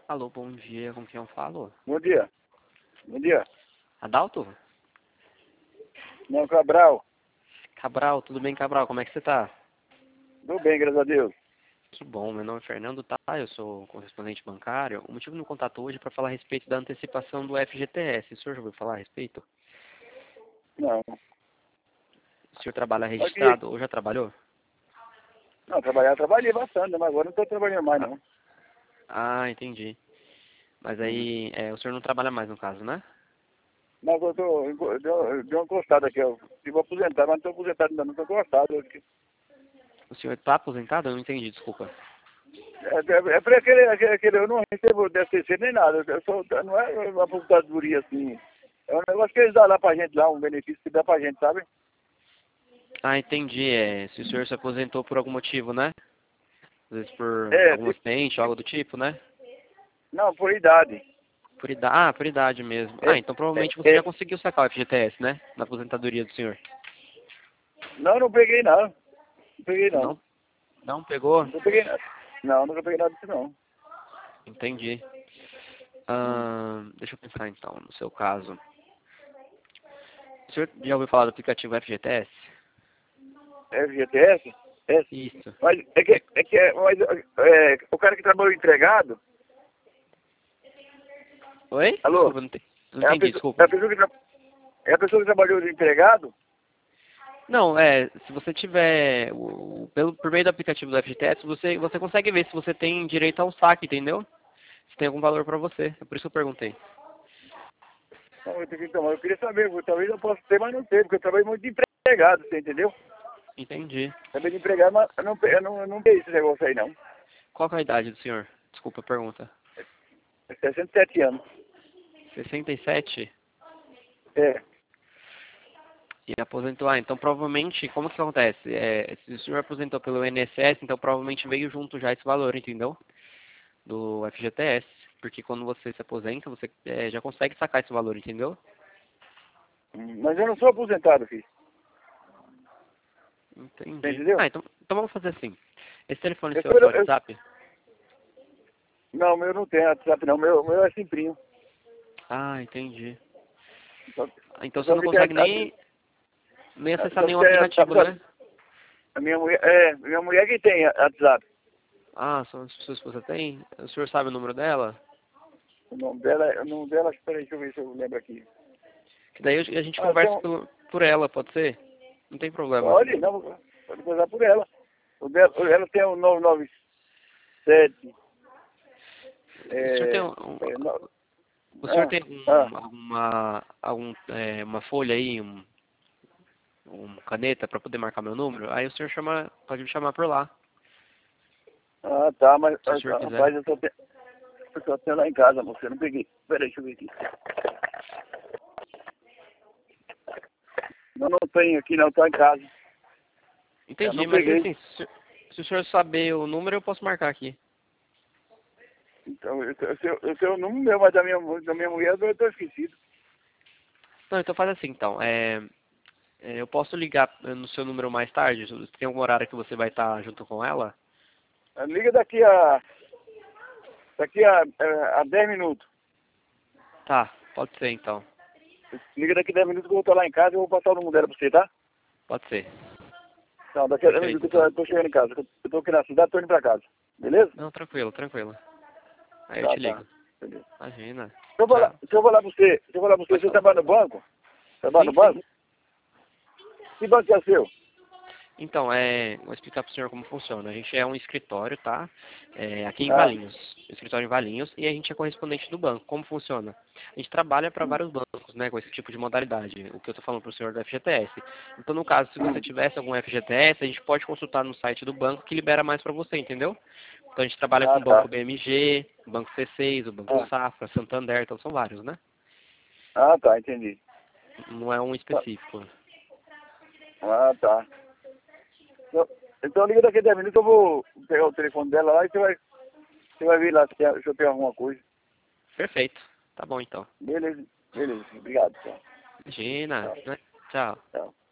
Alô, bom dia, com quem eu falo? Bom dia. Bom dia. Adalto? Não, Cabral. Cabral, tudo bem, Cabral? Como é que você tá? Tudo bem, graças a Deus. Que bom, meu nome é Fernando, tá? Eu sou correspondente bancário. O motivo do meu contato hoje é para falar a respeito da antecipação do FGTS. O senhor já ouviu falar a respeito? Não. O senhor trabalha Aqui. registrado ou já trabalhou? Não, trabalhei bastante, mas agora não estou trabalhando mais, Ah, não. entendi. Mas Uhum. aí, o senhor não trabalha mais no caso, né? Mas eu dei uma encostada aqui, eu vou aposentar, mas não estou aposentado ainda, não estou encostado. O senhor está aposentado? Eu não entendi, desculpa. É por aquele, eu não recebo DCC nem nada, não é uma aposentadoria assim. É um negócio que eles dão lá pra gente, lá, um benefício que dá pra gente, sabe? Ah, entendi. Se o senhor se aposentou por algum motivo, né? Às vezes por É, algum acidente, algo do tipo, né? não, por idade. Por idade mesmo. É, Então provavelmente você é, já conseguiu sacar o FGTS, né? Na aposentadoria do senhor. não, não peguei não. Não peguei não. Não? Não pegou? Nunca peguei nada. Não, nunca peguei nada disso não. Entendi. Hum. Deixa eu pensar então, no seu caso. O senhor já ouviu falar do aplicativo FGTS? FGTS? É, Isso. mas o cara que trabalhou empregado, Oi? alô? Desculpa, não É a entendi, pessoa, desculpa. é a pessoa que trabalhou de empregado? Não, se você tiver, por meio do aplicativo do FGTS, você consegue ver se você tem direito ao saque, entendeu? Se tem algum valor pra você. É por isso que eu perguntei. Não, eu queria saber, talvez eu possa ter, mas não ter, porque eu trabalhei muito de empregado, você entendeu? Entendi. Trabalhei de empregado, mas eu não peguei esse negócio aí não. Qual que é a idade do senhor? Desculpa a pergunta. É 67 anos. 67? É. E aposentou. Então provavelmente, como que acontece? Se o senhor aposentou pelo INSS, então provavelmente veio junto já esse valor, entendeu? Do FGTS. Porque quando você se aposenta, você já consegue sacar esse valor, entendeu? Mas eu não sou aposentado, filho. Você Entendi. entendeu? Então vamos fazer assim. Esse telefone Eu seu é o sou, seu eu, WhatsApp? não, meu não tem WhatsApp não, meu é simplinho. Entendi. Só, Então você só não que tem consegue nem acessar só que nenhum tem aplicativo, né? a minha mulher que tem WhatsApp. Sua esposa tem? O senhor sabe o número dela? O nome dela, espera aí, deixa eu ver se eu lembro aqui. Que daí a gente Ah, conversa então, por ela, pode ser? Não tem problema. pode, não, pode coisar por ela. Ela tem o 997, O senhor tem é, um, é, no- o senhor ah, tem ah, uma folha aí, caneta para poder marcar meu número? Aí o senhor pode me chamar por lá, tá, mas, se o senhor quiser. rapaz, eu só tenho lá em casa, moça, eu não peguei. Espera aí, deixa eu ver aqui. Eu não tenho aqui não, tá em casa. Eu Entendi, não mas peguei. assim, se o senhor saber o número, eu posso marcar aqui. Então, eu sei o número meu, mas da minha mulher eu tô esquecido. Não, então faz assim, então. Eu posso ligar no seu número mais tarde? Tem algum horário que você vai estar junto com ela? Liga daqui a 10 minutos. Tá, pode ser então. Liga daqui a 10 minutos que eu vou estar lá em casa e eu vou passar o número dela pra você, tá? Pode ser. Não, daqui a 10 Perfeito, minutos então. eu tô chegando em casa. Eu tô aqui na cidade, tô indo pra casa. Beleza? Não, tranquilo, tranquilo. Aí eu Tá, te tá. ligo. Beleza. Imagina. Deixa Tchau. eu falar pra você, Pode você falar. trabalha no banco? Trabalha no Sim, sim. banco? Que banco é seu? Então, vou explicar para o senhor como funciona. A gente é um escritório, tá? Aqui em Ah, Valinhos. Escritório em Valinhos. E a gente é correspondente do banco. Como funciona? A gente trabalha para hum, vários bancos, né? Com esse tipo de modalidade. O que eu estou falando para o senhor do FGTS. Então, no caso, se você hum. tivesse algum FGTS, a gente pode consultar no site do banco que libera mais para você, entendeu? Então, a gente trabalha com Ah, o Banco tá. BMG, o Banco C6, o Banco Ah, Safra, Santander. Então, são vários, né? tá, entendi. Não é um Tá. específico. Tá. Então liga daqui a 10 minutos, eu vou pegar o telefone dela lá e você vai ver lá se eu tenho alguma coisa. Perfeito. Tá bom, então. Beleza, beleza. Obrigado. Tchau. Imagina, Tchau. né? Tchau. Tchau.